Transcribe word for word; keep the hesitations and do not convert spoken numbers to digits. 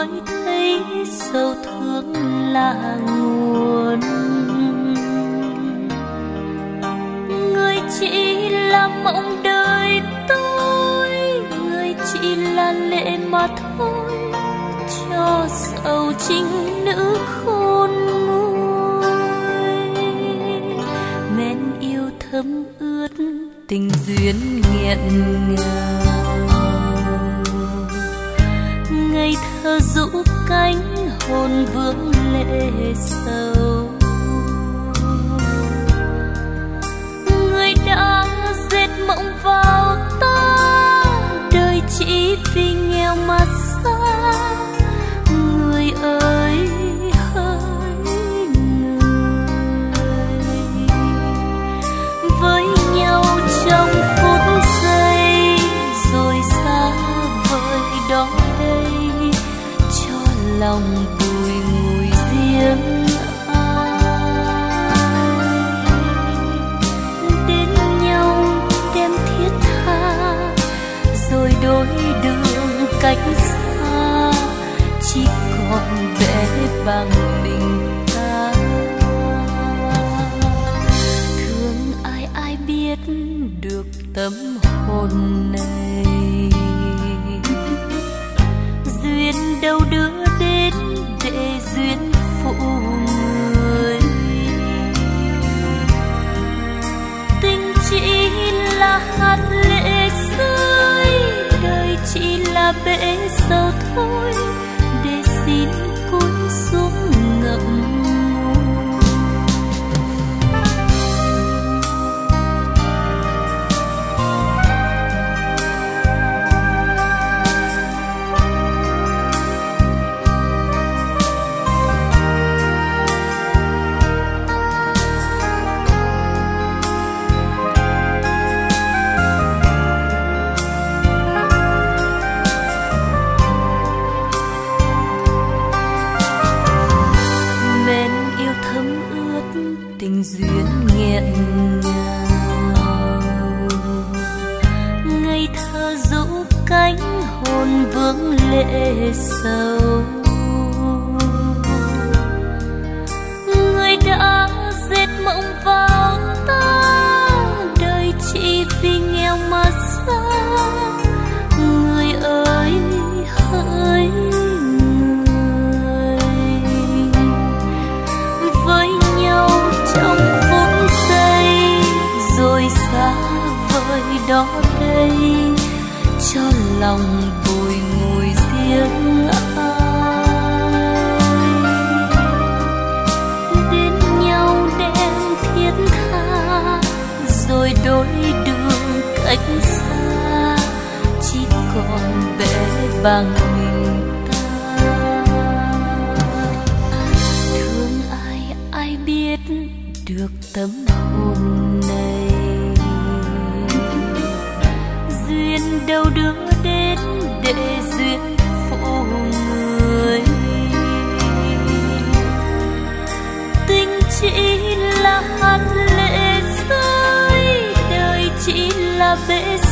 mới thấy sâu thương là nguồn. Người chỉ là mộng đời tôi, người chỉ là lệ mà thôi, cho sầu chính nữ khôn nguôi. Men yêu thấm ướt tình duyên nghẹn ngào, ngây thơ rũ cánh hồn vương lệ sầu. Người đã dệt mộng vào ta, đời chỉ vì nghèo mà xa. Người ơi hỡi người, với nhau trong phút giây rồi xa vời đó đây, cho lòng bùi ngùi riêng ai. Đến nhau đem thiết tha, rồi đôi đường cách xa, chỉ còn vẽ bằng mình ta. Thương ai ai biết được tâm hồn này, duyên đâu đưa đến để duyên phụ người. Tình chỉ là hạt lệ rơi, đời chỉ là bể dâu thôi, để xin cúi xuống ngậm tình duyên nghẹn ngào, ngây thơ rũ cánh hồn vương lệ sầu. Người đã dệt mộng vào ta, đời chỉ vì nghèo mà xa. Người ơi hỡi người, với nhau trong phút giây rồi xa vời đó đây, cho lòng bùi ngùi riêng ai. Đến nhau đem thiết tha, rồi đôi đường cách xa, chỉ còn vẽ bằng mình ta. Thương ai ai biết được tâm hồn này, duyên đâu đưa đến để duyên phụ người. Tình chỉ là hạt lệ rơi, đời chỉ là bể